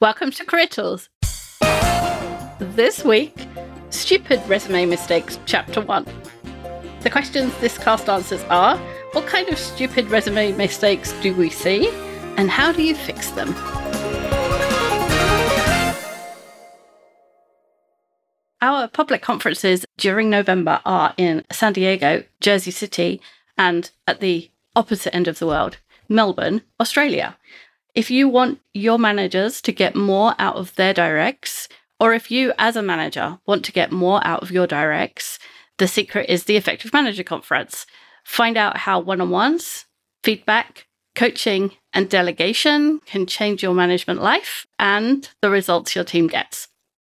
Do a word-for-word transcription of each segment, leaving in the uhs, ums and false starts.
Welcome to Career Tools. This week, Stupid Resume Mistakes, Chapter one. The questions this cast answers are, what kind of stupid resume mistakes do we see, and how do you fix them? Our public conferences during November are in San Diego, Jersey City, and at the opposite end of the world, Melbourne, Australia. If you want your managers to get more out of their directs, or if you as a manager want to get more out of your directs, the secret is the Effective Manager Conference. Find out how one-on-ones, feedback, coaching, and delegation can change your management life and the results your team gets.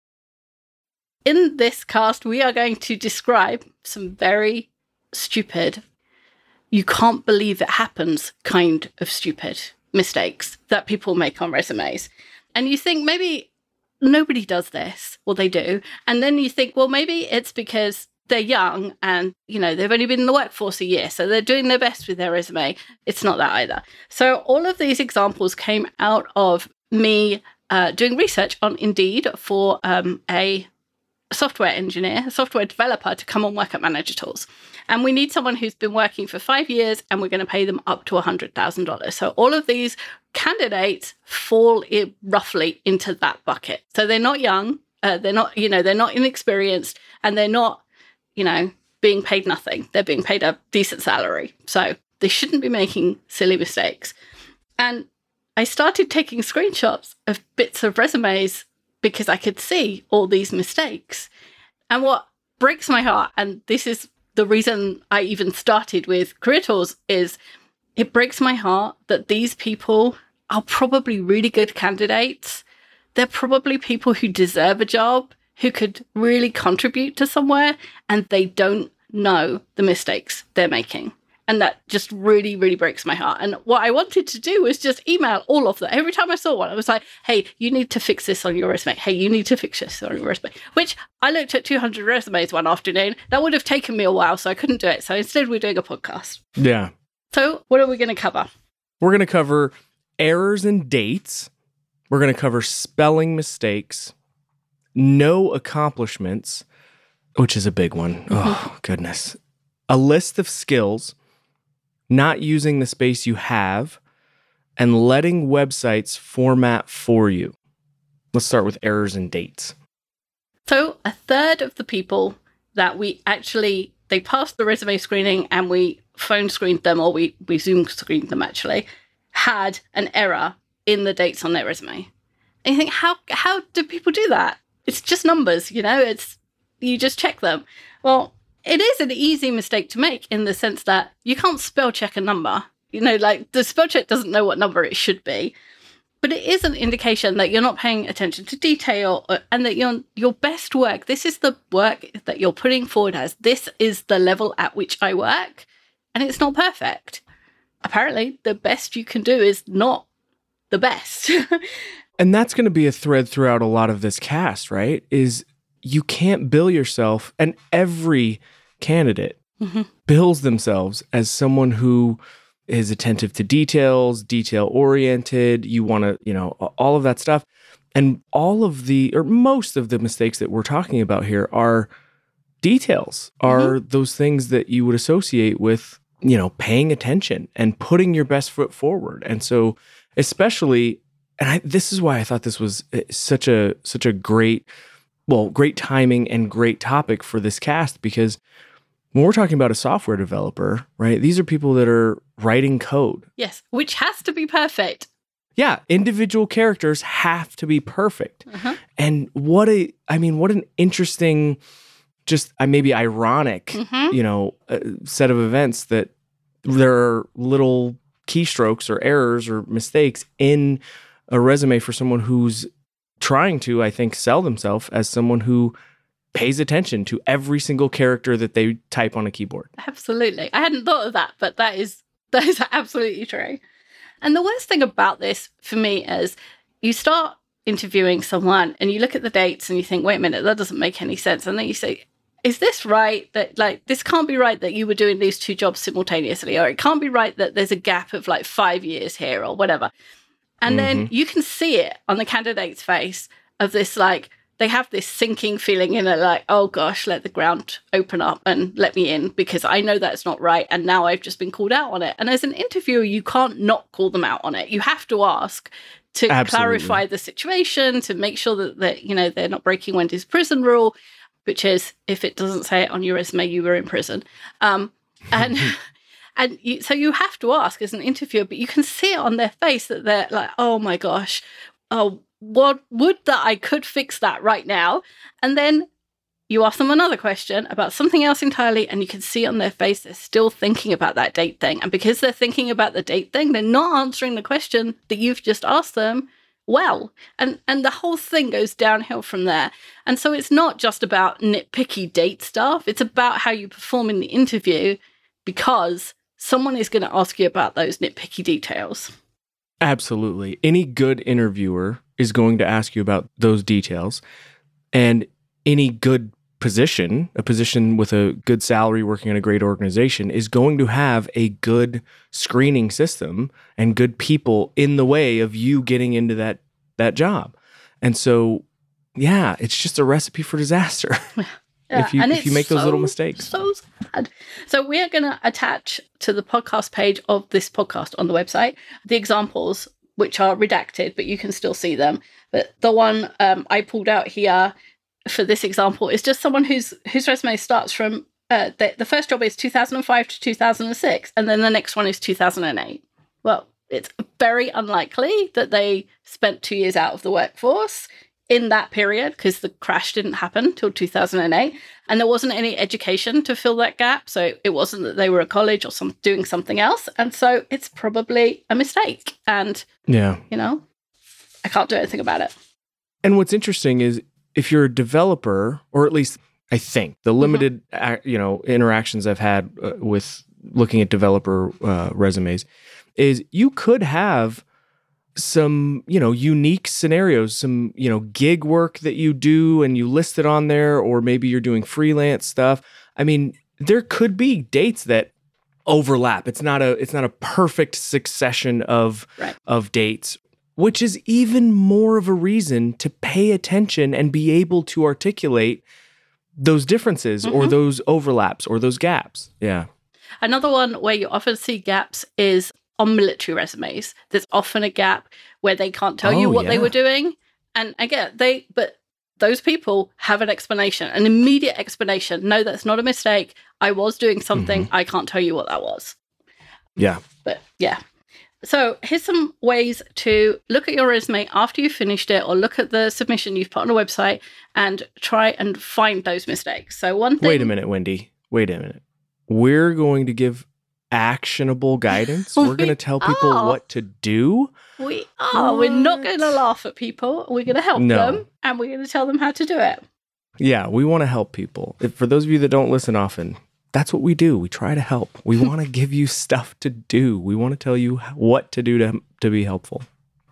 In this cast, we are going to describe some very stupid, you can't believe it happens kind of stupid mistakes that people make on resumes. And you think maybe nobody does this, or they do. And then you think, well, maybe it's because they're young and, you know, they've only been in the workforce a year, so they're doing their best with their resume. It's not that either. So all of these examples came out of me uh, doing research on Indeed for um, a software engineer, a software developer to come and work at Manager Tools. And we need someone who's been working for five years and we're going to pay them up to one hundred thousand dollars. So all of these candidates fall in, roughly into that bucket. So they're not young, uh, they're not, you know, they're not inexperienced, and they're not, you know, being paid nothing. They're being paid a decent salary. So they shouldn't be making silly mistakes. And I started taking screenshots of bits of resumes because I could see all these mistakes. And what breaks my heart, and this is the reason I even started with Career Tools, is it breaks my heart that these people are probably really good candidates. They're probably people who deserve a job, who could really contribute to somewhere, and they don't know the mistakes they're making. And that just really, really breaks my heart. And what I wanted to do was just email all of them. Every time I saw one, I was like, hey, you need to fix this on your resume. Hey, you need to fix this on your resume. Which I looked at two hundred resumes one afternoon. That would have taken me a while, so I couldn't do it. So instead, we're doing a podcast. Yeah. So what are we going to cover? We're going to cover errors and dates. We're going to cover spelling mistakes, no accomplishments, which is a big one. Oh, goodness. A list of skills, not using the space you have, and letting websites format for you. Let's start with errors and dates. So a third of the people that we actually, they passed the resume screening and we phone screened them, or we, we Zoom screened them actually, had an error in the dates on their resume. And you think, how how do people do that? It's just numbers, you know, it's you just check them. Well, it is an easy mistake to make in the sense that you can't spell check a number. You know, like the spell check doesn't know what number it should be. But it is an indication that you're not paying attention to detail, or, and that your your best work, this is the work that you're putting forward as, this is the level at which I work, and it's not perfect. Apparently, the best you can do is not the best. And that's going to be a thread throughout a lot of this cast, right? Is you can't bill yourself, and every candidate mm-hmm. bills themselves as someone who is attentive to details, detail-oriented. You want to, you know, all of that stuff. And all of the, or most of the mistakes that we're talking about here are details, are mm-hmm. those things that you would associate with, you know, paying attention and putting your best foot forward. And so, especially, and I, this is why I thought this was such a such a great, well, great timing and great topic for this cast, because when we're talking about a software developer, right, these are people that are writing code. Yes, which has to be perfect. Yeah, individual characters have to be perfect. Uh-huh. And what a, I mean, what an interesting, just uh, maybe ironic, mm-hmm. you know, uh, set of events that there are little keystrokes or errors or mistakes in a resume for someone who's trying to, I think, sell themselves as someone who pays attention to every single character that they type on a keyboard. Absolutely. I hadn't thought of that, but that is that is absolutely true. And the worst thing about this for me is you start interviewing someone and you look at the dates and you think, wait a minute, that doesn't make any sense. And then you say, is this right? That like, this can't be right that you were doing these two jobs simultaneously, or it can't be right that there's a gap of like five years here or whatever. And Mm-hmm. then you can see it on the candidate's face of this, like, they have this sinking feeling in it, like, oh gosh, let the ground open up and let me in because I know that's not right. And now I've just been called out on it. And as an interviewer, you can't not call them out on it. You have to ask to Absolutely. clarify the situation, to make sure that, that, you know, they're not breaking Wendy's prison rule, which is if it doesn't say it on your resume, you were in prison. Um, and and you, so you have to ask as an interviewer, but you can see it on their face that they're like, oh my gosh, oh, what would that I could fix that right now. And then you ask them another question about something else entirely, and you can see on their face they're still thinking about that date thing. And because they're thinking about the date thing, they're not answering the question that you've just asked them well. And and the whole thing goes downhill from there. And so it's not just about nitpicky date stuff. It's about how you perform in the interview, because someone is going to ask you about those nitpicky details. Absolutely. Any good interviewer is going to ask you about those details. And any good position, a position with a good salary working in a great organization, is going to have a good screening system and good people in the way of you getting into that that job. And so, yeah, it's just a recipe for disaster. Yeah, if you and if you make so, those little mistakes. So sad. So we are going to attach to the podcast page of this podcast on the website the examples, which are redacted, but you can still see them. But the one um, I pulled out here for this example is just someone whose whose resume starts from uh, the, the first job is two thousand five to two thousand six, and then the next one is two thousand eight. Well, it's very unlikely that they spent two years out of the workforce in that period, because the crash didn't happen till two thousand eight, and there wasn't any education to fill that gap. So it wasn't that they were at college or some doing something else, and so it's probably a mistake. And yeah, you know, I can't do anything about it. And what's interesting is if you're a developer, or at least I think the limited mm-hmm. you know interactions I've had uh, with looking at developer uh, resumes, is you could have some, you know, unique scenarios, some, you know, gig work that you do and you list it on there, or maybe you're doing freelance stuff. I mean, there could be dates that overlap. It's not a it's not a perfect succession of right. of dates, which is even more of a reason to pay attention and be able to articulate those differences mm-hmm. or those overlaps or those gaps. Yeah. Another one where you often see gaps is on military resumes. There's often a gap where they can't tell oh, you what yeah. they were doing. And again, they, but those people have an explanation, an immediate explanation. No, that's not a mistake. I was doing something. Mm-hmm. I can't tell you what that was. Yeah. But yeah. So here's some ways to look at your resume after you've finished it, or look at the submission you've put on a website and try and find those mistakes. So one thing. Wait a minute, Wendy. Wait a minute. We're going to give actionable guidance. We're going to tell people are. what to do. We are. What? We're not going to laugh at people. We're going to help no. them, and we're going to tell them how to do it. Yeah, we want to help people. If, for those of you that don't listen often, that's what we do. We try to help. We want to give you stuff to do. We want to tell you what to do to, to be helpful.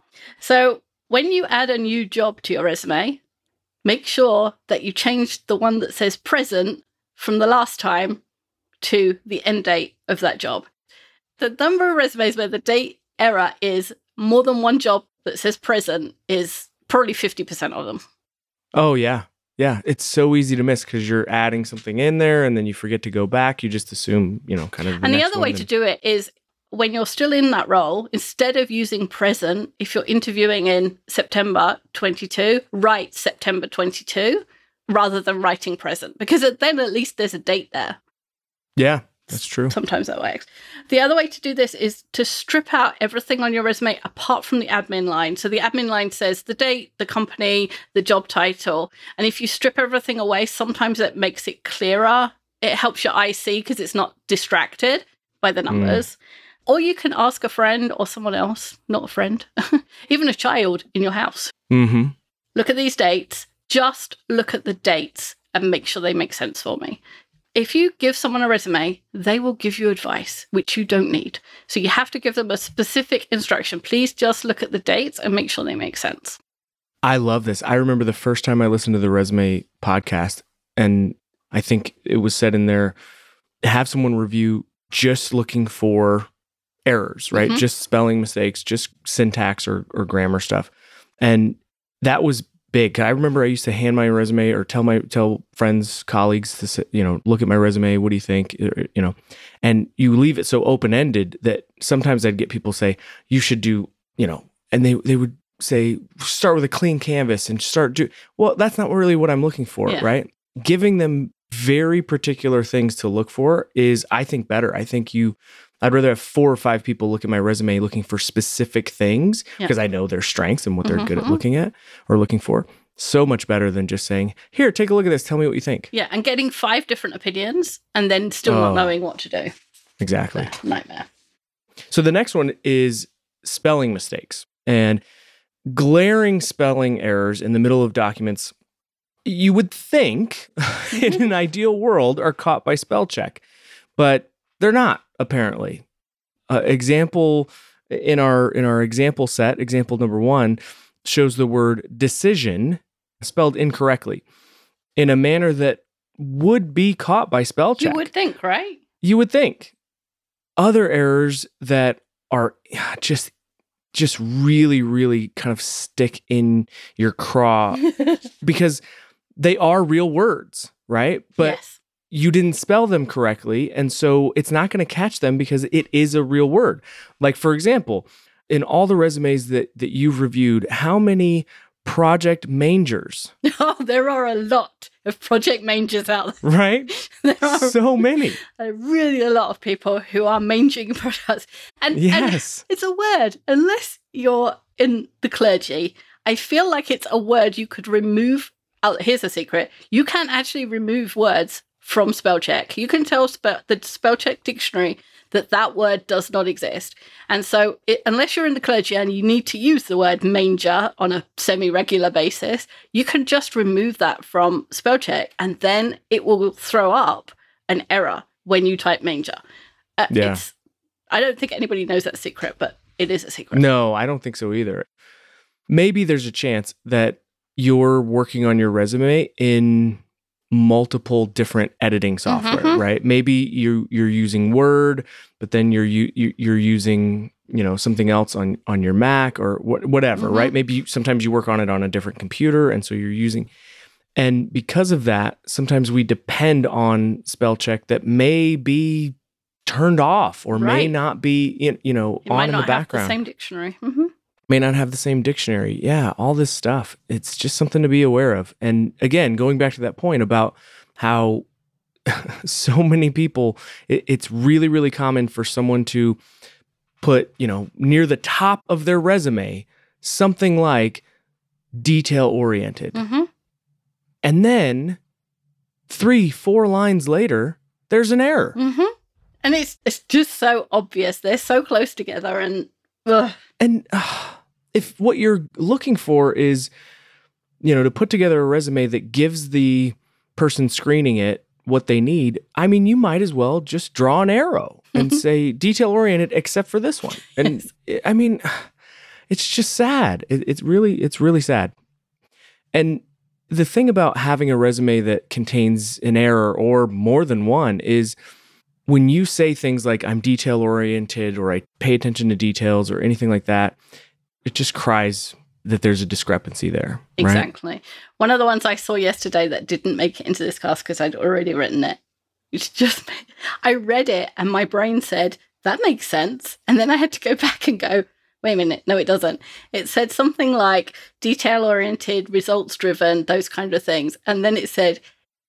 So when you add a new job to your resume, make sure that you change the one that says present from the last time to the end date of that job. The number of resumes where the date error is more than one job that says present is probably fifty percent of them. Oh, yeah. Yeah. It's so easy to miss because you're adding something in there and then you forget to go back. You just assume, you know, kind of. The and the next other way and... to do it is when you're still in that role, instead of using present, if you're interviewing in September twenty-two, write September twenty-two rather than writing present, because then at least there's a date there. Yeah, that's true. Sometimes that works. The other way to do this is to strip out everything on your resume apart from the admin line. So the admin line says the date, the company, the job title. And if you strip everything away, sometimes it makes it clearer. It helps your eye see because it's not distracted by the numbers. Mm. Or you can ask a friend or someone else, not a friend, even a child in your house. Mm-hmm. Look at these dates. Just look at the dates and make sure they make sense for me. If you give someone a resume, they will give you advice, which you don't need. So you have to give them a specific instruction. Please just look at the dates and make sure they make sense. I love this. I remember the first time I listened to the Resume podcast, and I think it was said in there, have someone review just looking for errors, right? Mhm. Just spelling mistakes, just syntax or, or grammar stuff. And that was big. I remember I used to hand my resume or tell my tell friends, colleagues to say, you know, look at my resume. What do you think? You know, and you leave it so open ended that sometimes I'd get people say you should do, you know, and they they would say start with a clean canvas and start do. Well, that's not really what I'm looking for, Yeah. right? Giving them very particular things to look for is, I think, better. I think you. I'd rather have four or five people look at my resume looking for specific things Yeah. because I know their strengths and what they're Mhm, good at mhm. looking at or looking for. So much better than just saying, here, take a look at this. Tell me what you think. Yeah, and getting five different opinions and then still Oh. not knowing what to do. Exactly. Nightmare. So the next one is spelling mistakes and glaring spelling errors in the middle of documents. You would think in an ideal world are caught by spell check, but they're not, apparently. Uh, example in our in our example set, example number one, shows the word decision spelled incorrectly in a manner that would be caught by spell check. You would think, right? You would think. Other errors that are just just really, really kind of stick in your craw because they are real words, right? But yes. you didn't spell them correctly, and so it's not going to catch them because it is a real word. Like, for example, in all the resumes that that you've reviewed, how many project mangers, Oh, there are a lot of project mangers out there. right? There are So many. really a lot of people who are manging products. And, and Yes. it's a word. Unless you're in the clergy, I feel like it's a word you could remove. Oh, here's a secret. You can't actually remove words from spell check. You can tell spe- the spell check dictionary that that word does not exist. And so it, unless you're in the clergy and you need to use the word manger on a semi-regular basis, you can just remove that from spell check and then it will throw up an error when you type manger. Uh, Yeah. It's, I don't think anybody knows that secret, but it is a secret. No, I don't think so either. Maybe there's a chance that you're working on your resume in multiple different editing software, Mhm. right? Maybe you you're using Word, but then you're you, you- you're using, you know, something else on on your Mac or wh- whatever, Mhm. right? Maybe you, sometimes you work on it on a different computer, and so you're using. And because of that, sometimes we depend on spell check that may be turned off or may Right. not be, in- you know, It on might in not the background. have the same dictionary. hmm May not have the same dictionary. Yeah, all this stuff. It's just something to be aware of. And again, going back to that point about how so many people, it, it's really, really common for someone to put, you know, near the top of their resume, something like detail oriented. hmm And then three, four lines later, there's an error. hmm And it's it's just so obvious. They're so close together, and ugh. And uh, if what you're looking for is, you know, to put together a resume that gives the person screening it what they need, I mean, you might as well just draw an arrow and say detail oriented, except for this one. And Yes. I mean, it's just sad. It, it's really, it's really sad. And the thing about having a resume that contains an error or more than one is when you say things like I'm detail oriented or I pay attention to details or anything like that, it just cries that there's a discrepancy there. Right? Exactly. One of the ones I saw yesterday that didn't make it into this class because I'd already written it. It's just, I read it and my brain said, that makes sense. And then I had to go back and go, wait a minute, no, it doesn't. It said something like detail oriented, results driven, those kind of things. And then it said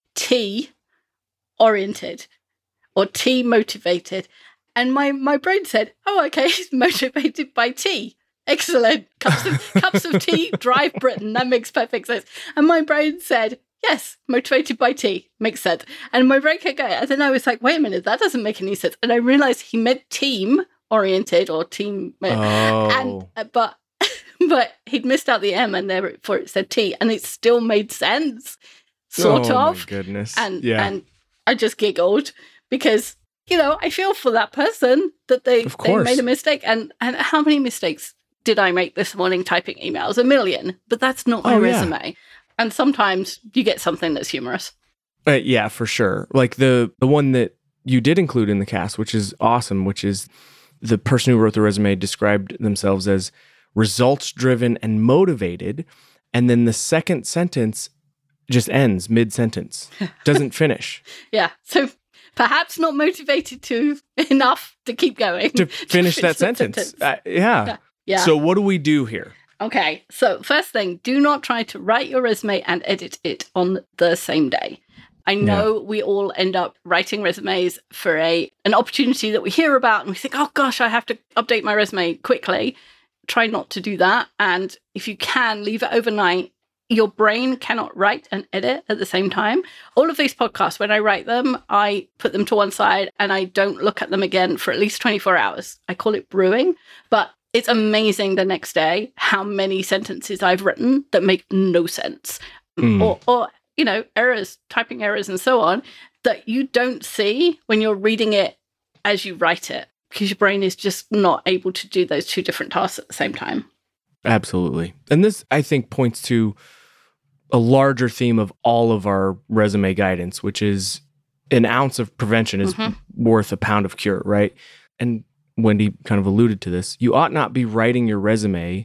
T oriented or T motivated. And my, my brain said, oh, okay, he's motivated by tea. Excellent. Cups of, cups of tea drive Britain. That makes perfect sense. And my brain said, yes, motivated by tea. Makes sense. And my brain kept going. And then I was like, wait a minute, that doesn't make any sense. And I realized he meant team oriented or team. Oh. And, uh, but, but he'd missed out the M and therefore it said T. And it still made sense, sort oh, of. My goodness. And, yeah. and I just giggled because, you know, I feel for that person that they, Of they course. made a mistake. And, and how many mistakes did I make this morning typing emails? A million, but that's not my Oh, yeah. resume. And sometimes you get something that's humorous. Uh, yeah, for sure. Like the the one that you did include in the cast, which is awesome, which is the person who wrote the resume described themselves as results-driven and motivated. And then the second sentence just ends mid-sentence, doesn't finish. Yeah. So perhaps not motivated to enough to keep going. To finish that sentence. sentence. Uh, yeah. yeah. Yeah. So what do we do here? Okay. So first thing, do not try to write your resume and edit it on the same day. I know yeah. we all end up writing resumes for a an opportunity that we hear about and we think, oh gosh, I have to update my resume quickly. Try not to do that. And if you can, leave it overnight. Your brain cannot write and edit at the same time. All of these podcasts, when I write them, I put them to one side and I don't look at them again for at least twenty-four hours. I call it brewing, but it's amazing the next day how many sentences I've written that make no sense. Mm. Or, or, you know, errors, typing errors and so on, that you don't see when you're reading it as you write it, because your brain is just not able to do those two different tasks at the same time. Absolutely. And this, I think, points to a larger theme of all of our resume guidance, which is an ounce of prevention is mm-hmm. worth a pound of cure, right? And Wendy kind of alluded to this. You ought not be writing your resume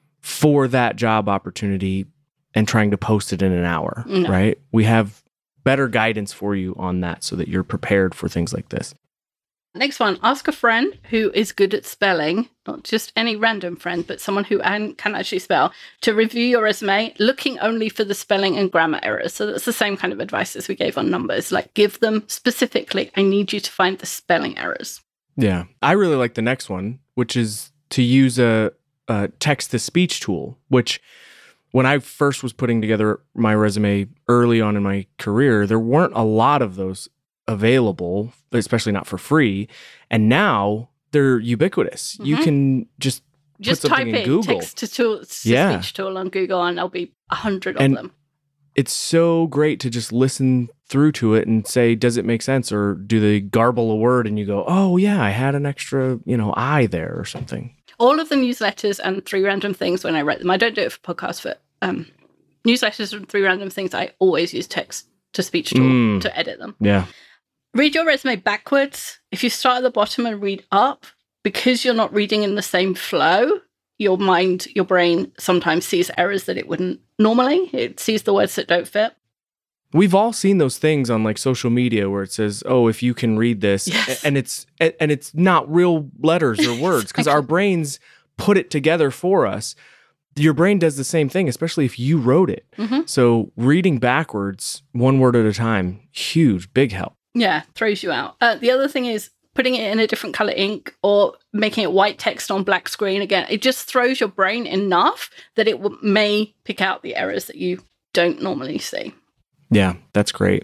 for that job opportunity and trying to post it in an hour, no. right? We have better guidance for you on that so that you're prepared for things like this. Next one, ask a friend who is good at spelling, not just any random friend, but someone who can actually spell, to review your resume, looking only for the spelling and grammar errors. So that's the same kind of advice as we gave on numbers. Like, give them specifically, I need you to find the spelling errors. Yeah. I really like the next one, which is to use a, a text-to-speech tool, which when I first was putting together my resume early on in my career, there weren't a lot of those available, especially not for free. And now they're ubiquitous. Mm-hmm. You can just just put type something in in Google. text to, tool, to yeah. speech tool on Google, and there'll be a hundred of and them. It's so great to just listen through to it and say, does it make sense? Or do they garble a word and you go, oh yeah, I had an extra, you know, I there or something. All of the newsletters and Three Random Things, when I write them, I don't do it for podcasts, but um, newsletters and Three Random Things, I always use text to speech tool mm. to edit them. Yeah. Read your resume backwards. If you start at the bottom and read up, because you're not reading in the same flow, your mind, your brain sometimes sees errors that it wouldn't normally. It sees the words that don't fit. We've all seen those things on like social media where it says, oh, if you can read this, yes. and it's and it's not real letters or words because exactly. our brains put it together for us. Your brain does the same thing, especially if you wrote it. Mm-hmm. So reading backwards, one word at a time, huge, big help. Yeah, throws you out. Uh, the other thing is putting it in a different color ink or making it white text on black screen. Again, it just throws your brain enough that it w- may pick out the errors that you don't normally see. Yeah, that's great.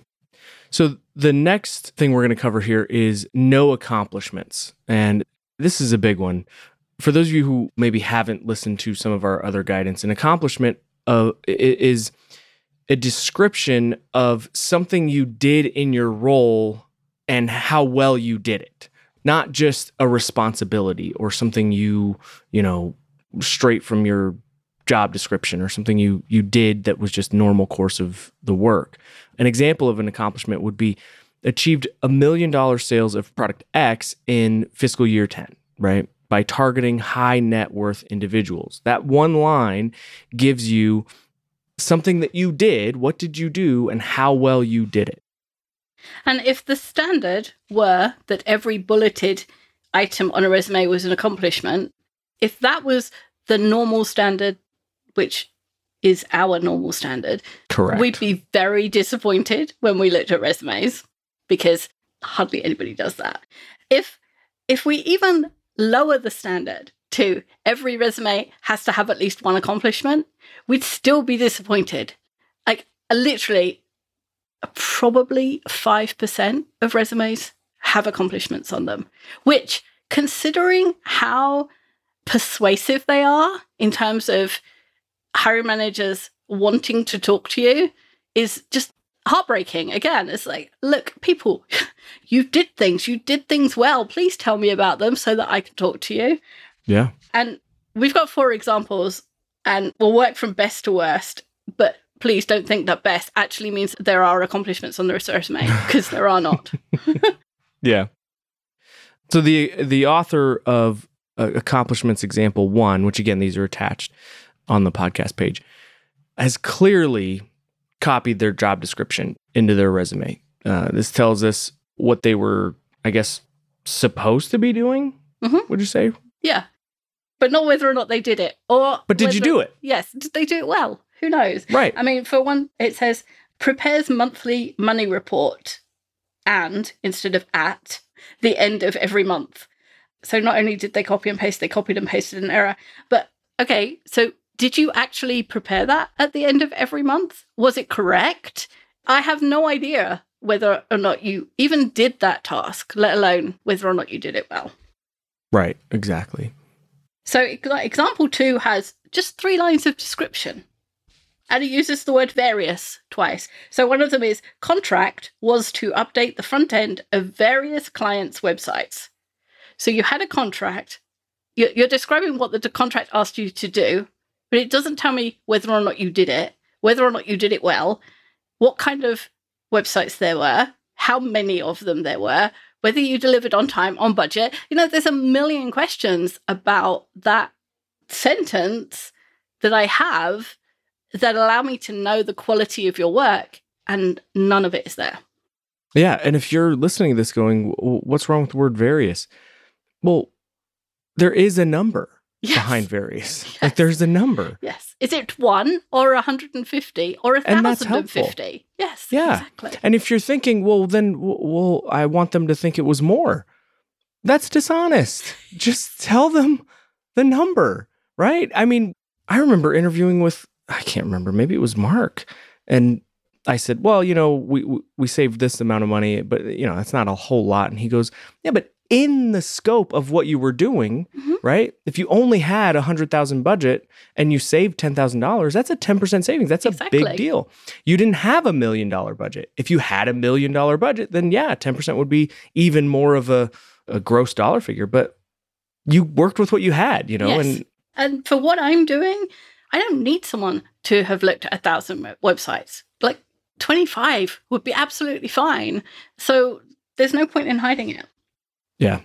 So the next thing we're going to cover here is no accomplishments. And this is a big one. For those of you who maybe haven't listened to some of our other guidance, an accomplishment uh, is a description of something you did in your role and how well you did it, not just a responsibility or something you, you know, straight from your job description or something you you did that was just normal course of the work. An example of an accomplishment would be achieved a million dollar sales of product X in fiscal year ten, right? By targeting high net worth individuals. That one line gives you something that you did, what did you do, and how well you did it. And if the standard were that every bulleted item on a resume was an accomplishment, if that was the normal standard, which is our normal standard, correct, we'd be very disappointed when we looked at resumes because hardly anybody does that. If if we even lower the standard to every resume has to have at least one accomplishment, we'd still be disappointed. Like, literally, probably five percent of resumes have accomplishments on them, which, considering how persuasive they are in terms of hiring managers wanting to talk to you, is just heartbreaking. Again, it's like, look, people, you did things, you did things well. Please tell me about them so that I can talk to you. Yeah. And we've got four examples and we'll work from best to worst, but please don't think that best actually means there are accomplishments on the resume, because there are not. Yeah. So the the author of uh, Accomplishments Example One, which again, these are attached on the podcast page, has clearly copied their job description into their resume. Uh, this tells us what they were, I guess, supposed to be doing, Mm-hmm. would you say? Yeah. But not whether or not they did it. Or But did you whether- do it? Yes. Did they do it well? Who knows? Right. I mean, for one, it says prepares monthly money report and, instead of at, the end of every month. So not only did they copy and paste, they copied and pasted an error. But, okay, so did you actually prepare that at the end of every month? Was it correct? I have no idea whether or not you even did that task, let alone whether or not you did it well. Right, exactly. So example two has just three lines of description. And it uses the word various twice. So one of them is contract was to update the front end of various clients' websites. So you had a contract. You're, you're describing what the contract asked you to do, but it doesn't tell me whether or not you did it, whether or not you did it well, what kind of websites there were, how many of them there were, whether you delivered on time, on budget. You know, there's a million questions about that sentence that I have that allow me to know the quality of your work, and none of it is there. Yeah, and if you're listening to this going, what's wrong with the word various? Well, there is a number Yes. behind various. Yes. Like there's a number. Yes. Is it one or one hundred fifty or one And that's thousand fifty? Yes, Yeah. exactly. And if you're thinking, well, then, w- well, I want them to think it was more. That's dishonest. Just tell them the number, right? I mean, I remember interviewing with, I can't remember, maybe it was Mark. And I said, well, you know, we, we, we saved this amount of money, but, you know, that's not a whole lot. And he goes, yeah, but in the scope of what you were doing, Mm-hmm. right? If you only had a hundred thousand budget and you saved ten thousand dollars, that's a ten percent savings. That's a Exactly. big deal. You didn't have a million dollar budget. If you had a million dollar budget, then yeah, ten percent would be even more of a, a gross dollar figure. But you worked with what you had, you know, Yes. and And for what I'm doing, I don't need someone to have looked at a thousand web- websites. Like twenty-five would be absolutely fine. So there's no point in hiding it. yeah.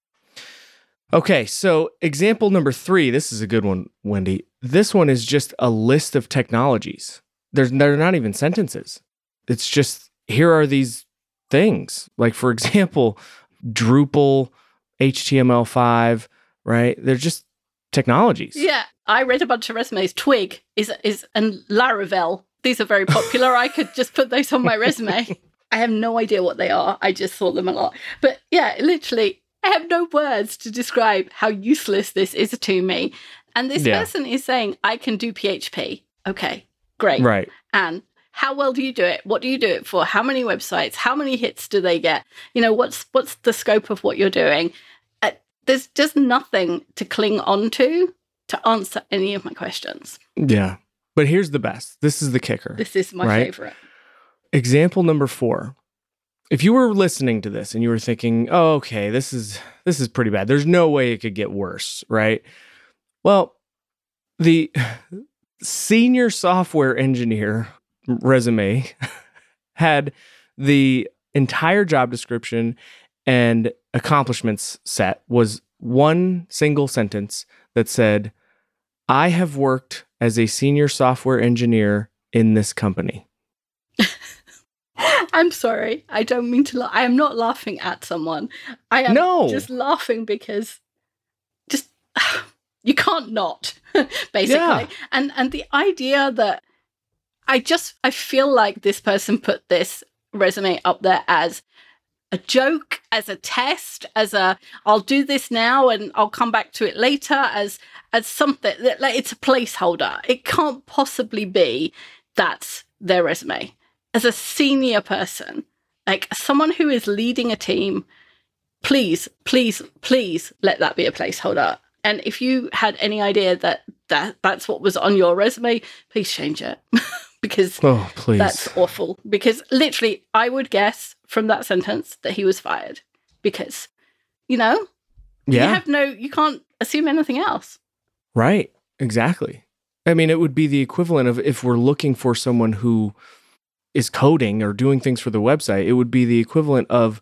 Okay, so example number three, this is a good one, Wendy. This one is just a list of technologies. There's, they're not even sentences. It's just, here are these things. Like, for example, Drupal, H T M L five, right? They're just technologies. Yeah, I read a bunch of resumes. Twig is is and Laravel. These are very popular. I could just put those on my resume. I have no idea what they are. I just saw them a lot. But yeah, literally, I have no words to describe how useless this is to me. And this Yeah. person is saying, I can do P H P. Okay, great. Right. And how well do you do it? What do you do it for? How many websites? How many hits do they get? You know, what's what's the scope of what you're doing? Uh, there's just nothing to cling on to to answer any of my questions. Yeah. But here's the best. This is the kicker. This is my Right. favorite. Example number four. If you were listening to this and you were thinking, oh, okay, this is this is pretty bad. There's no way it could get worse, right? Well, the senior software engineer resume had the entire job description and accomplishments set was one single sentence that said, I have worked as a senior software engineer in this company. I'm sorry. I don't mean to. La- I am not laughing at someone. I am No. just laughing because just you can't not basically. Yeah. And and the idea that I just I feel like this person put this resume up there as a joke, as a test, as a I'll do this now and I'll come back to it later, as as something that like it's a placeholder. It can't possibly be that's their resume. As a senior person, like someone who is leading a team, please, please, please let that be a placeholder. And if you had any idea that, that that's what was on your resume, please change it because Oh, please. that's awful. Because literally, I would guess from that sentence that he was fired because, you know, yeah. you have no, you can't assume anything else. Right. Exactly. I mean, it would be the equivalent of if we're looking for someone who is coding or doing things for the website, it would be the equivalent of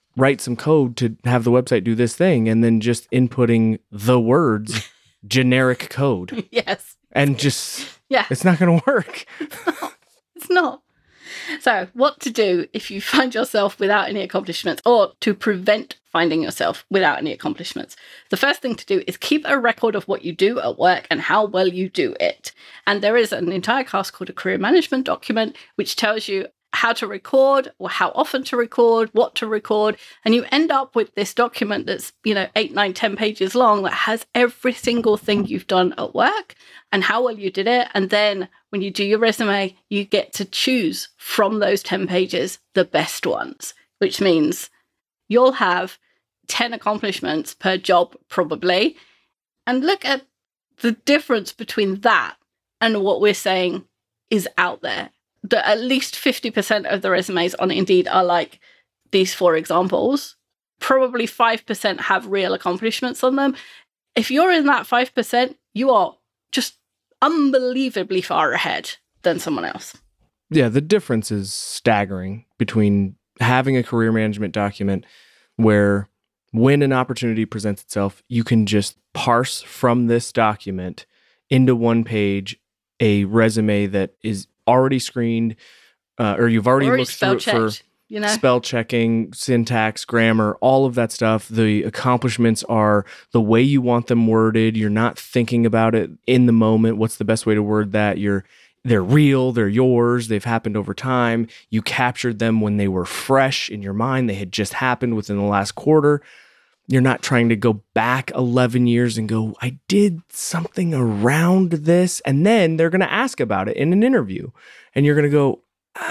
write some code to have the website do this thing and then just inputting the words generic code. Yes. And just, yeah, it's not going to work. It's not. It's not. So what to do if you find yourself without any accomplishments, or to prevent finding yourself without any accomplishments? The first thing to do is keep a record of what you do at work and how well you do it. And there is an entire class called a career management document, which tells you how to record or how often to record, what to record. And you end up with this document that's, you know, eight, nine, ten pages long that has every single thing you've done at work and how well you did it. And then when you do your resume, you get to choose from those ten pages the best ones, which means you'll have ten accomplishments per job probably. And look at the difference between that and what we're saying is out there. That at least fifty percent of the resumes on Indeed are like these four examples. Probably five percent have real accomplishments on them. If you're in that five percent, you are just unbelievably far ahead than someone else. Yeah, the difference is staggering between having a career management document where when an opportunity presents itself, you can just parse from this document into one page a resume that is already screened, uh, or you've already, already looked through it for you know? spell checking, syntax, grammar, all of that stuff. The accomplishments are the way you want them worded. You're not thinking about it in the moment. What's the best way to word that? You're they're real, they're yours, they've happened over time. You captured them when they were fresh in your mind. They had just happened within the last quarter. You're not trying to go back eleven years and go, I did something around this. And then they're going to ask about it in an interview. And you're going to go,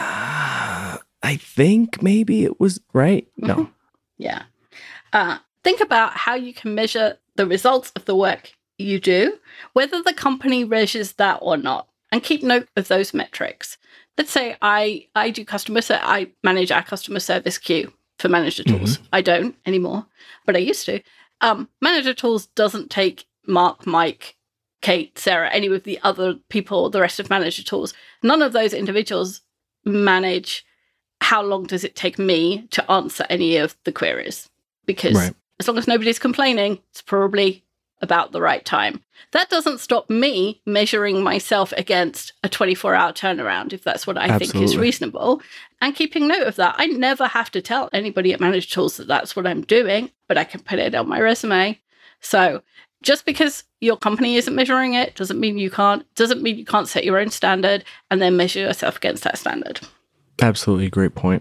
ah, I think maybe it was right. No. Mm-hmm. Yeah. Uh, think about how you can measure the results of the work you do, whether the company measures that or not, and keep note of those metrics. Let's say I, I do customer ser- I manage our customer service queue for Manager Tools. Mm-hmm. I don't anymore, but I used to. Um, Manager Tools doesn't take Mark, Mike, Kate, Sarah, any of the other people, the rest of Manager Tools. None of those individuals manage how long does it take me to answer any of the queries. Because right. as long as nobody's complaining, it's probably about the right time. That doesn't stop me measuring myself against a twenty-four hour turnaround, if that's what I Absolutely. think is reasonable, and keeping note of that. I never have to tell anybody at Manager Tools that that's what I'm doing, but I can put it on my resume. So just because your company isn't measuring it doesn't mean you can't, doesn't mean you can't set your own standard and then measure yourself against that standard. Absolutely. Great point.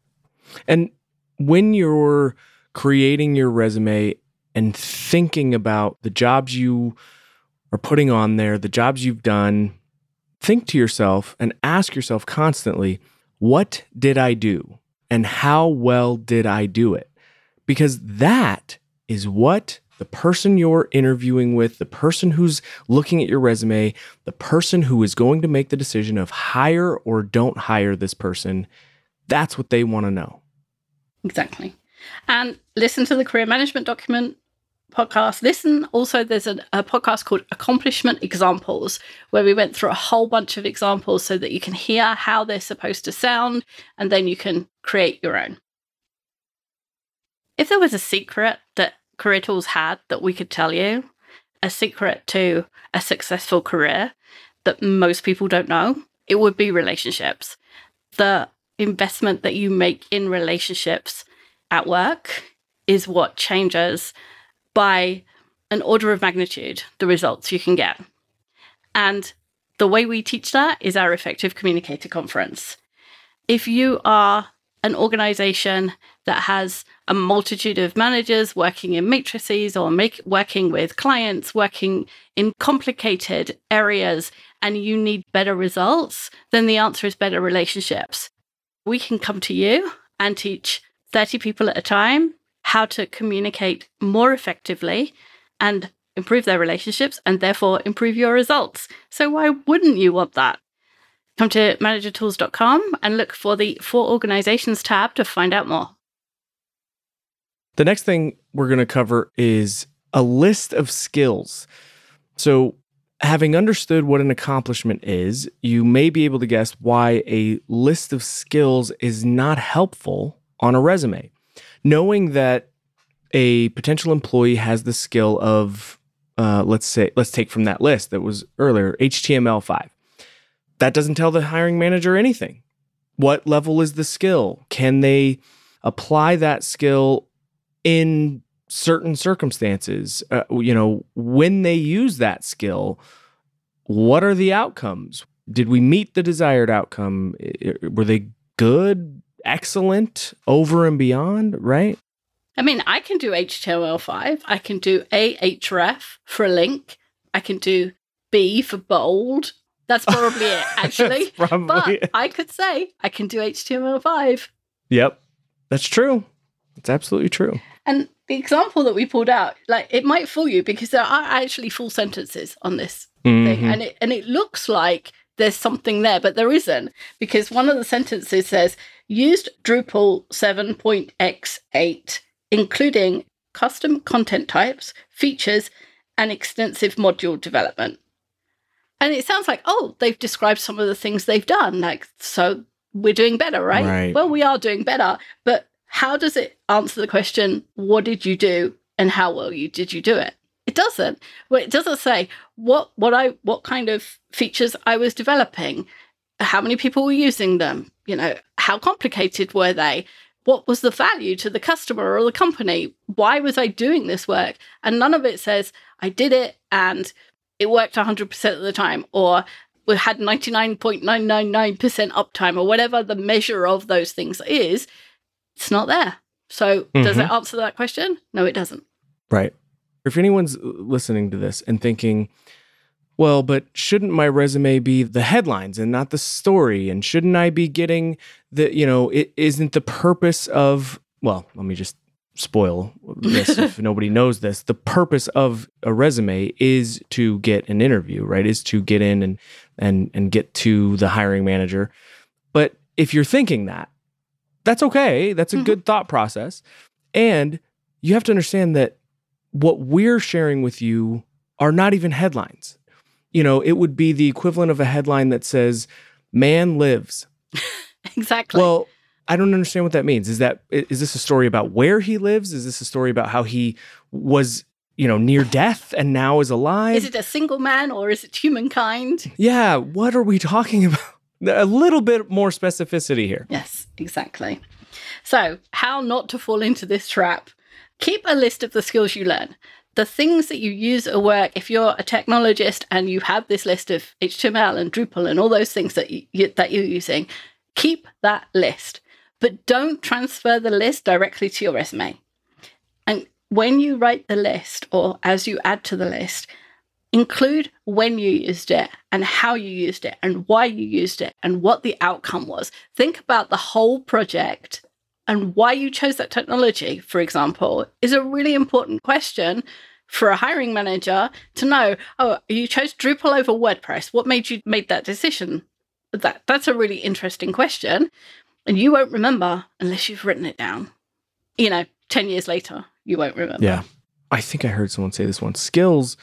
And when you're creating your resume and thinking about the jobs you are putting on there, the jobs you've done, think to yourself and ask yourself constantly, what did I do? And how well did I do it? Because that is what the person you're interviewing with, the person who's looking at your resume, the person who is going to make the decision of hire or don't hire this person, that's what they want to know. Exactly. And listen to the Career Management Document podcast. Listen, also there's a, a podcast called Accomplishment Examples, where we went through a whole bunch of examples so that you can hear how they're supposed to sound, and then you can create your own. If there was a secret that Career Tools had that we could tell you, a secret to a successful career that most people don't know, it would be relationships. The investment that you make in relationships at work is what changes by an order of magnitude the results you can get. And the way we teach that is our Effective Communicator Conference. If you are an organization that has a multitude of managers working in matrices or make, working with clients, working in complicated areas, and you need better results, then the answer is better relationships. We can come to you and teach thirty people at a time how to communicate more effectively and improve their relationships and therefore improve your results. So why wouldn't you want that? Come to manager tools dot com and look for the For Organizations tab to find out more. The next thing we're going to cover is a list of skills. So having understood what an accomplishment is, you may be able to guess why a list of skills is not helpful on a resume. knowing that a potential employee has the skill of, uh, let's say, let's take from that list that was earlier, H T M L five. That doesn't tell the hiring manager anything. What level is the skill? Can they apply that skill in certain circumstances? Uh, you know, when they use that skill, what are the outcomes? Did we meet the desired outcome? Were they good, excellent, over and beyond, right? I mean, I can do H T M L five. I can do A href for a link. I can do B for bold. That's probably it, actually. probably but it. I could say I can do H T M L five. Yep, that's true. It's absolutely true. And the example that we pulled out, like, it might fool you because there are actually full sentences on this Mm-hmm. thing. And it, and it looks like there's something there, but there isn't. Because one of the sentences says, used Drupal seven point x eight, including custom content types, features, and extensive module development. And it sounds like, oh, they've described some of the things they've done. Like, so we're doing better, right? Right. Well, we are doing better. But how does it answer the question, what did you do and how well you did you do it? It doesn't. Well, it doesn't say what what I what kind of features I was developing, how many people were using them, you know, how complicated were they? What was the value to the customer or the company? Why was I doing this work? And none of it says, I did it and it worked one hundred percent of the time, or we had ninety-nine point nine nine nine percent uptime, or whatever the measure of those things is. It's not there. So mm-hmm. does it answer that question? No, it doesn't. Right. If anyone's listening to this and thinking, well, but shouldn't my resume be the headlines and not the story? And shouldn't I be getting the, you know, it isn't the purpose of, well, let me just spoil this if nobody knows this. The purpose of a resume is to get an interview, right? Is to get in and and and get to the hiring manager. But if you're thinking that, that's okay. That's a mm-hmm. good thought process. And you have to understand that what we're sharing with you are not even headlines. You know, it would be the equivalent of a headline that says, man lives. Exactly. Well, I don't understand what that means. Is that, is this a story about where he lives? Is this a story about how he was, you know, near death and now is alive? Is it a single man or is it humankind? Yeah. What are we talking about? A little bit more specificity here. Yes, exactly. So how not to fall into this trap? Keep a list of the skills you learn. The things that you use at work, if you're a technologist and you have this list of H T M L and Drupal and all those things that, you, that you're using, keep that list. But don't transfer the list directly to your resume. And when you write the list, or as you add to the list, include when you used it and how you used it and why you used it and what the outcome was. Think about the whole project, and why you chose that technology, for example, is a really important question for a hiring manager to know. Oh, you chose Drupal over WordPress. What made you make that decision? That That's a really interesting question. And you won't remember unless you've written it down. You know, ten years later, you won't remember. Yeah. I think I heard someone say this once. Skills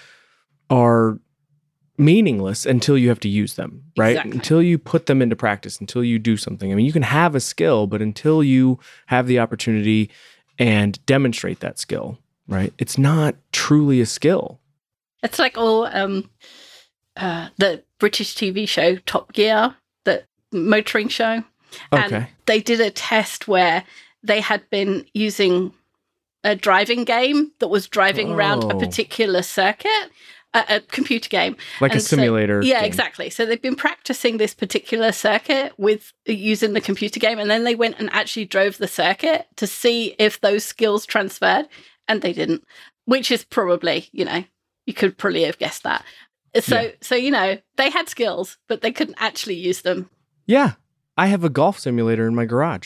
are meaningless until you have to use them, right? Exactly. Until you put them into practice, until you do something. I mean, you can have a skill, but until you have the opportunity and demonstrate that skill, right? It's not truly a skill. It's like all um, uh, the British T V show Top Gear, the motoring show. Okay. And they did a test where they had been using a driving game that was driving oh. around a particular circuit. A, a computer game. Like and a simulator. So, yeah, game. exactly. So they've been practicing this particular circuit with using the computer game, and then they went and actually drove the circuit to see if those skills transferred, and they didn't, which is probably, you know, you could probably have guessed that. So, yeah. so you know, they had skills, but they couldn't actually use them. Yeah. I have a golf simulator in my garage.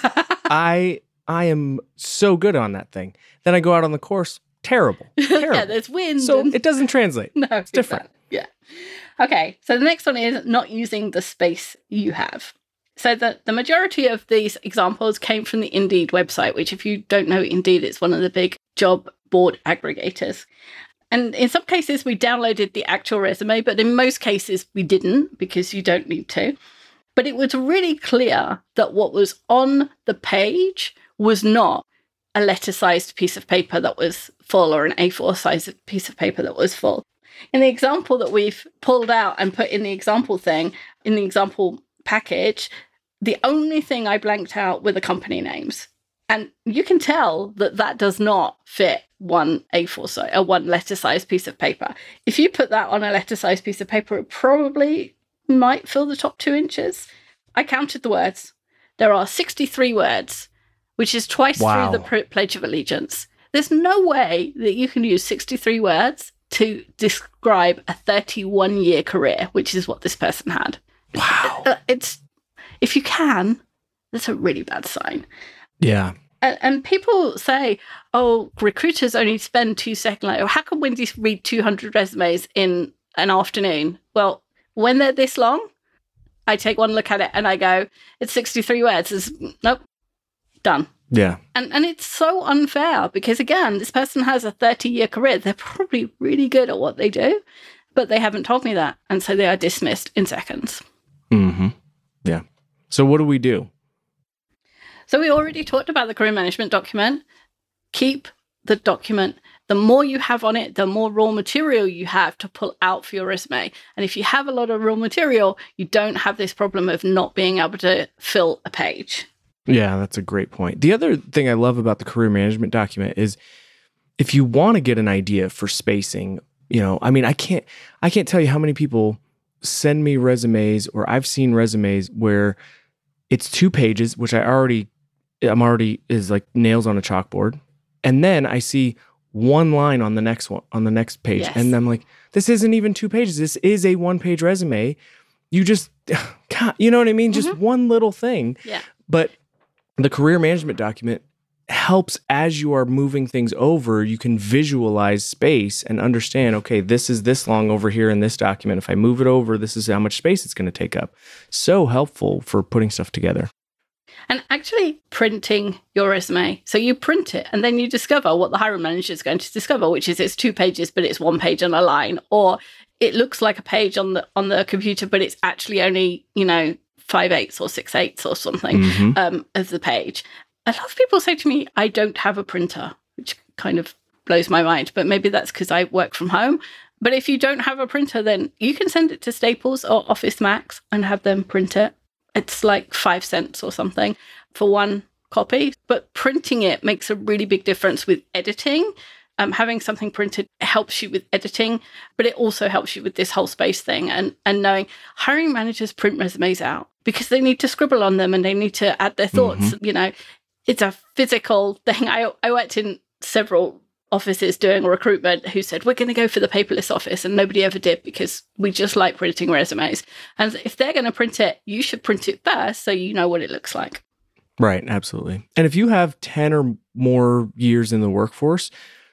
I I am so good on that thing. Then I go out on the course. Terrible. Terrible. Yeah, there's wind. So and... it doesn't translate. No, it's different. Exactly. Yeah. Okay. So the next one is not using the space you have. So the, the majority of these examples came from the Indeed website, which if you don't know Indeed, it's one of the big job board aggregators. And in some cases, we downloaded the actual resume, but in most cases, we didn't because you don't need to. But it was really clear that what was on the page was not a letter-sized piece of paper that was full or an A four sized piece of paper that was full. In the example that we've pulled out and put in the example thing, in the example package, the only thing I blanked out were the company names. And you can tell that that does not fit one A four size, a one letter-sized piece of paper. If you put that on a letter-sized piece of paper, it probably might fill the top two inches. I counted the words. There are sixty-three words, which is twice Wow. through the Pledge of Allegiance. There's no way that you can use sixty-three words to describe a thirty-one-year career, which is what this person had. Wow. It's, if you can, that's a really bad sign. Yeah. And, and people say, oh, recruiters only spend two seconds. Like, oh, how can Wendy read two hundred resumes in an afternoon? Well, when they're this long, I take one look at it and I go, it's sixty-three words. It's, nope, done. Yeah. And and it's so unfair because, again, this person has a thirty-year career. They're probably really good at what they do, but they haven't told me that. And so they are dismissed in seconds. Mm-hmm. Yeah. So what do we do? So we already talked about the career management document. Keep the document. The more you have on it, the more raw material you have to pull out for your resume. And if you have a lot of raw material, you don't have this problem of not being able to fill a page. Yeah, that's a great point. The other thing I love about the career management document is if you want to get an idea for spacing, you know, I mean, I can't, I can't tell you how many people send me resumes, or I've seen resumes where it's two pages, which I already, I'm already is like nails on a chalkboard. And then I see one line on the next one, on the next page. Yes. And I'm like, this isn't even two pages. This is a one page resume. You just, God, you know what I mean? Just Mm-hmm. one little thing. Yeah. But the career management document helps as you are moving things over. You can visualize space and understand, okay, this is this long over here in this document. If I move it over, this is how much space it's going to take up. So helpful for putting stuff together. And actually printing your resume. So you print it and then you discover what the hiring manager is going to discover, which is it's two pages, but it's one page and a line. Or it looks like a page on the on the computer, but it's actually only, you know, five eighths or six eighths or something Mhm. um, of the page. A lot of people say to me, I don't have a printer, which kind of blows my mind. But maybe that's because I work from home. But if you don't have a printer, then you can send it to Staples or Office Max and have them print it. It's like five cents or something for one copy. But printing it makes a really big difference with editing. Um, having something printed helps you with editing, but it also helps you with this whole space thing and, and knowing hiring managers print resumes out because they need to scribble on them and they need to add their thoughts. Mm-hmm. You know, it's a physical thing. I, I worked in several offices doing recruitment who said, we're going to go for the paperless office, and nobody ever did because we just like printing resumes. And if they're going to print it, you should print it first so you know what it looks like. Right, absolutely. And if you have ten or more years in the workforce,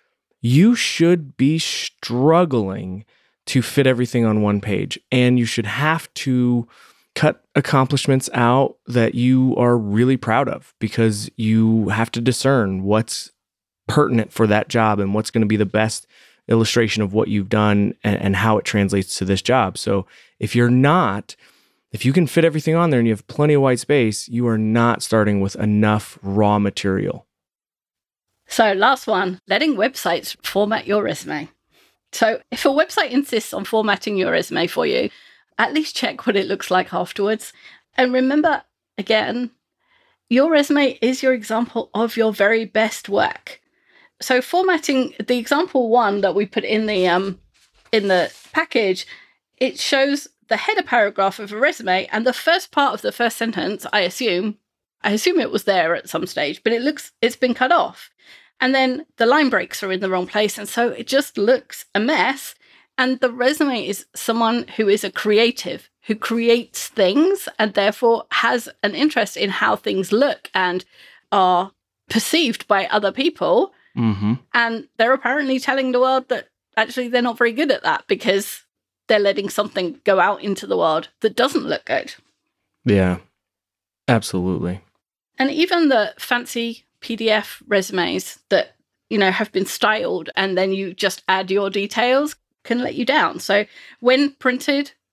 you should be struggling to fit everything on one page. And you should have to cut accomplishments out that you are really proud of because you have to discern what's pertinent for that job and what's going to be the best illustration of what you've done and, and how it translates to this job. So if you're not, if you can fit everything on there and you have plenty of white space, you are not starting with enough raw material. So last one, letting websites format your resume. So if a website insists on formatting your resume for you, at least check what it looks like afterwards. And remember, again, your resume is your example of your very best work. So formatting, the example one that we put in the um in the package, it shows the header paragraph of a resume, and the first part of the first sentence, I assume, I assume it was there at some stage, but it looks, it's been cut off. And then the line breaks are in the wrong place, and so it just looks a mess. And the resume is someone who is a creative, who creates things and therefore has an interest in how things look and are perceived by other people. Mm-hmm. And they're apparently telling the world that actually they're not very good at that because they're letting something go out into the world that doesn't look good. Yeah, absolutely. And even the fancy P D F resumes that, you know, have been styled and then you just add your details can let you down. So when printed,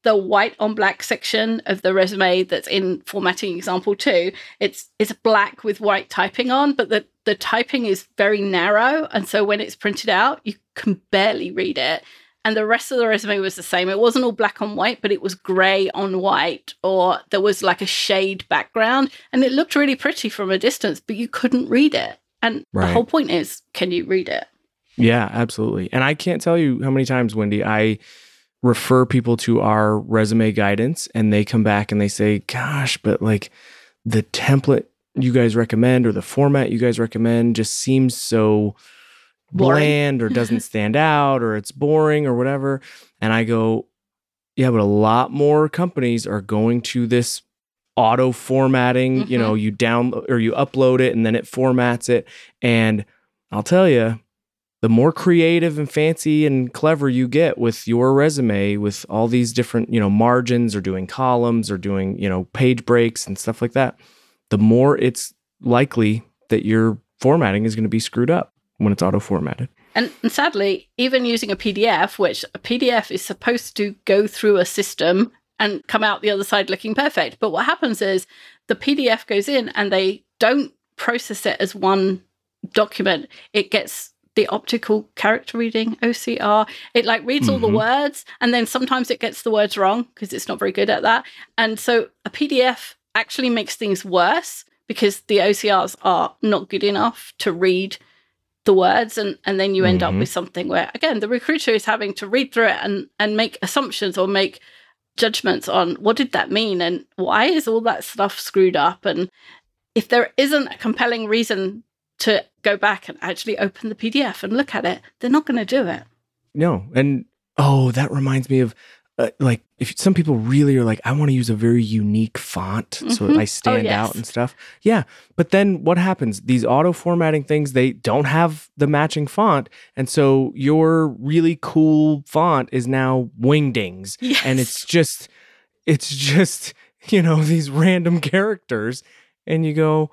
the white on black section of the resume that's in formatting example two, it's it's black with white typing on, but the, the typing is very narrow. And so when it's printed out, you can barely read it. And the rest of the resume was the same. It wasn't all black on white, but it was gray on white, or there was like a shade background. And it looked really pretty from a distance, but you couldn't read it. And right. the whole point is, can you read it? Yeah, absolutely. And I can't tell you how many times, Wendy, I refer people to our resume guidance and they come back and they say, gosh, but like the template you guys recommend or the format you guys recommend just seems so boring. Bland or doesn't stand out or it's boring or whatever. And I go, yeah, but a lot more companies are going to this auto formatting, mm-hmm. you know, you download or you upload it and then it formats it. And I'll tell you, the more creative and fancy and clever you get with your resume, with all these different, you know, margins or doing columns or doing, you know, page breaks and stuff like that, the more it's likely that your formatting is going to be screwed up when it's auto formatted. And, and sadly, even using a P D F, which a P D F is supposed to go through a system and come out the other side looking perfect. But what happens is the P D F goes in and they don't process it as one document. It gets the optical character reading, O C R. It like reads mm-hmm. all the words, and then sometimes it gets the words wrong because it's not very good at that. And so a P D F actually makes things worse because the O C Rs are not good enough to read the words. And, and then you end mm-hmm. up with something where, again, the recruiter is having to read through it and, and make assumptions or make judgments on what did that mean and why is all that stuff screwed up. And if there isn't a compelling reason to go back and actually open the P D F and look at it, they're not going to do it. No. And, oh, that reminds me of, uh, like, if some people really are like, I want to use a very unique font mm-hmm. so I stand oh, yes. out and stuff. Yeah. But then what happens? These auto formatting things, they don't have the matching font. And so your really cool font is now Wingdings. Yes. And it's just, it's just, you know, these random characters. And you go,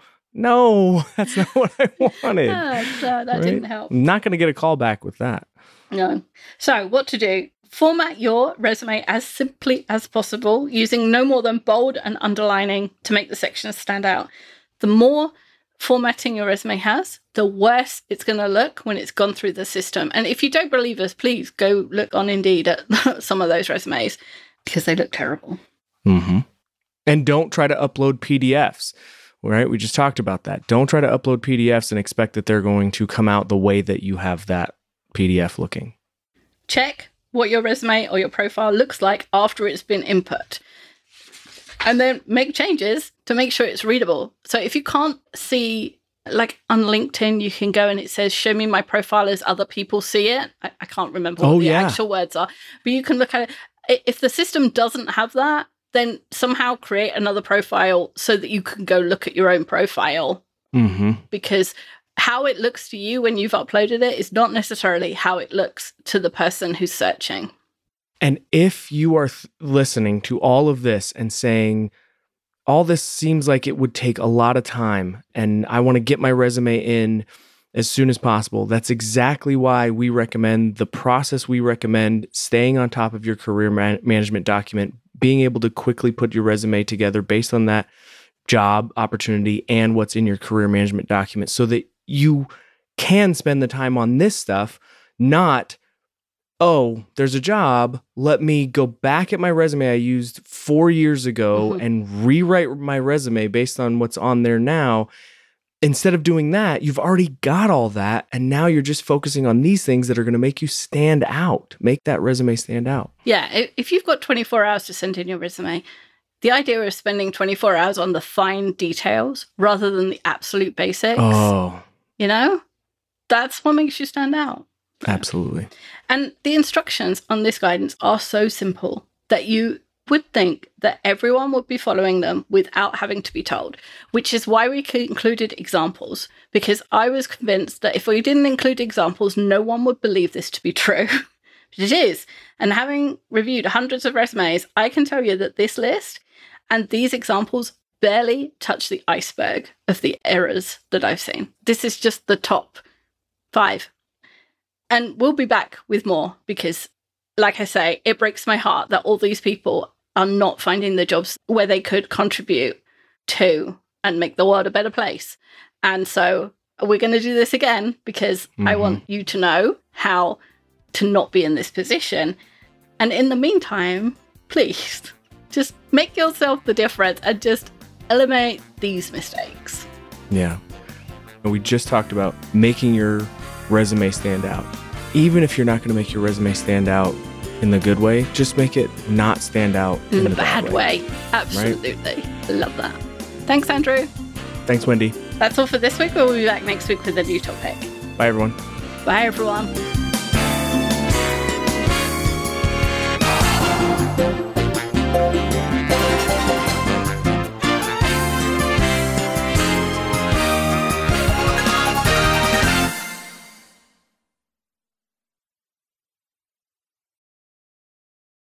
no, that's not what I wanted. uh, no, that right? didn't help. I'm not going to get a call back with that. No. So what to do? Format your resume as simply as possible, using no more than bold and underlining to make the sections stand out. The more formatting your resume has, the worse it's going to look when it's gone through the system. And if you don't believe us, please go look on Indeed at some of those resumes because they look terrible. Mm-hmm. And don't try to upload P D Fs. Right? We just talked about that. Don't try to upload P D Fs and expect that they're going to come out the way that you have that P D F looking. Check what your resume or your profile looks like after it's been input. And then make changes to make sure it's readable. So if you can't see, like on LinkedIn, you can go and it says, show me my profile as other people see it. I, I can't remember what oh, the yeah. actual words are, but you can look at it. If the system doesn't have that, then somehow create another profile so that you can go look at your own profile. Mm-hmm. Because how it looks to you when you've uploaded it is not necessarily how it looks to the person who's searching. And if you are th- listening to all of this and saying, all this seems like it would take a lot of time and I want to get my resume in as soon as possible, that's exactly why we recommend the process we recommend, staying on top of your career man- management document, being able to quickly put your resume together based on that job opportunity and what's in your career management document so that you can spend the time on this stuff, not, oh, there's a job, let me go back at my resume I used four years ago mm-hmm. and rewrite my resume based on what's on there now. Instead of doing that, you've already got all that, and now you're just focusing on these things that are going to make you stand out, make that resume stand out. Yeah, if you've got twenty-four hours to send in your resume, the idea of spending twenty-four hours on the fine details rather than the absolute basics, oh, you know, that's what makes you stand out. Absolutely. And the instructions on this guidance are so simple that you would think that everyone would be following them without having to be told, which is why we included examples, because I was convinced that if we didn't include examples, no one would believe this to be true. But it is. And having reviewed hundreds of resumes, I can tell you that this list and these examples barely touch the iceberg of the errors that I've seen. This is just the top five. And we'll be back with more because like I say, it breaks my heart that all these people are not finding the jobs where they could contribute to and make the world a better place. And so we're going to do this again because mm-hmm. I want you to know how to not be in this position. And in the meantime, please just make yourself the difference and just eliminate these mistakes. Yeah. We just talked about making your resume stand out. Even if you're not going to make your resume stand out in the good way, just make it not stand out in, in the, the bad, bad way. way. Absolutely. Right? I love that. Thanks, Andrew. Thanks, Wendy. That's all for this week. We'll be back next week with a new topic. Bye, everyone. Bye, everyone.